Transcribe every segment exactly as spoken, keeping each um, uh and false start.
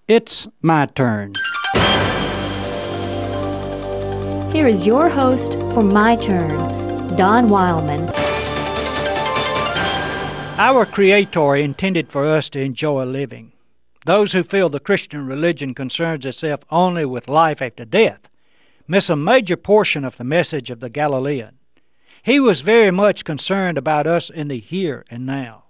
It's my turn. Here is your host for My Turn, Don Wildman. Our Creator intended for us to enjoy living. Those who feel the Christian religion concerns itself only with life after death miss a major portion of the message of the Galilean. He was very much concerned about us in the here and now.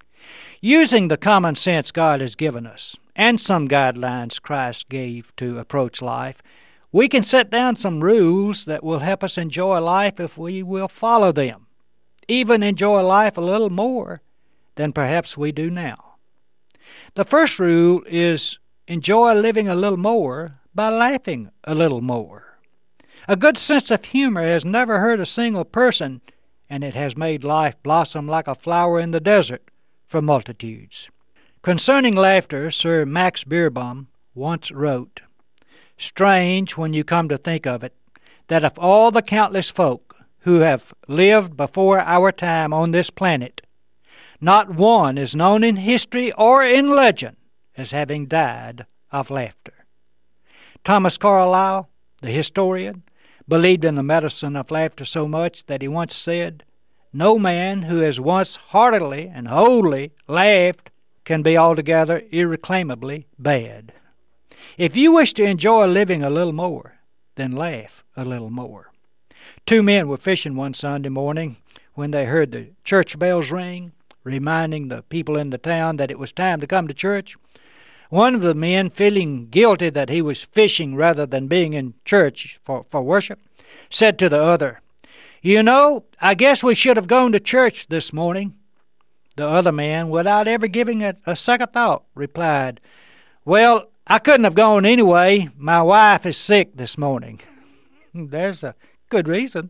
Using the common sense God has given us, and some guidelines Christ gave to approach life, we can set down some rules that will help us enjoy life if we will follow them, even enjoy life a little more than perhaps we do now. The first rule is enjoy living a little more by laughing a little more. A good sense of humor has never hurt a single person, and it has made life blossom like a flower in the desert for multitudes. Concerning laughter, Sir Max Beerbohm once wrote, "Strange, when you come to think of it, that of all the countless folk who have lived before our time on this planet, not one is known in history or in legend as having died of laughter." Thomas Carlyle, the historian, believed in the medicine of laughter so much that he once said, "No man who has once heartily and wholly laughed can be altogether irreclaimably bad." If you wish to enjoy living a little more, then laugh a little more. Two men were fishing one Sunday morning when they heard the church bells ring, reminding the people in the town that it was time to come to church. One of the men, feeling guilty that he was fishing rather than being in church for, for worship, said to the other, "You know, I guess we should have gone to church this morning." The other man, without ever giving it a second thought, replied, "Well, I couldn't have gone anyway. My wife is sick this morning." There's a good reason.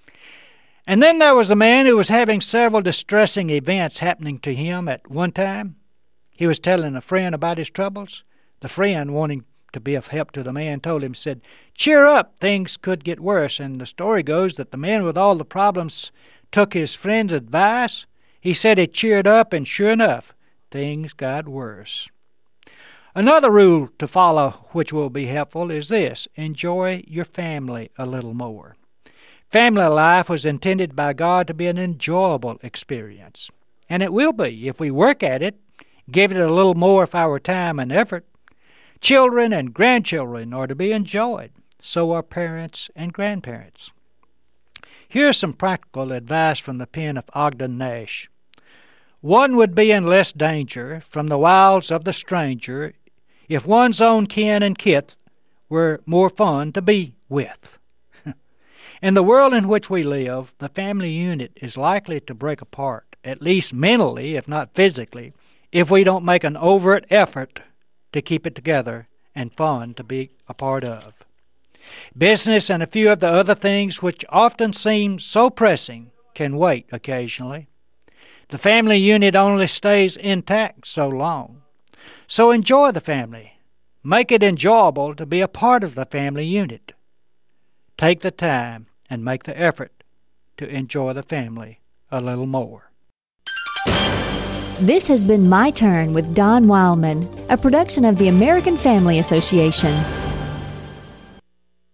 And then there was a man who was having several distressing events happening to him at one time. He was telling a friend about his troubles. The friend, wanting to be of help to the man, told him, said, "Cheer up, things could get worse." And the story goes that the man with all the problems took his friend's advice. He said he cheered up, and sure enough, things got worse. Another rule to follow which will be helpful is this: enjoy your family a little more. Family life was intended by God to be an enjoyable experience, and it will be if we work at it, give it a little more of our time and effort. Children and grandchildren are to be enjoyed, so are parents and grandparents. Here's some practical advice from the pen of Ogden Nash. One would be in less danger from the wiles of the stranger if one's own kin and kith were more fun to be with. In the world in which we live, the family unit is likely to break apart, at least mentally, if not physically, if we don't make an overt effort to keep it together and fun to be a part of. Business and a few of the other things which often seem so pressing can wait occasionally. The family unit only stays intact so long. So enjoy the family. Make it enjoyable to be a part of the family unit. Take the time and make the effort to enjoy the family a little more. This has been My Turn with Don Wildman, a production of the American Family Association.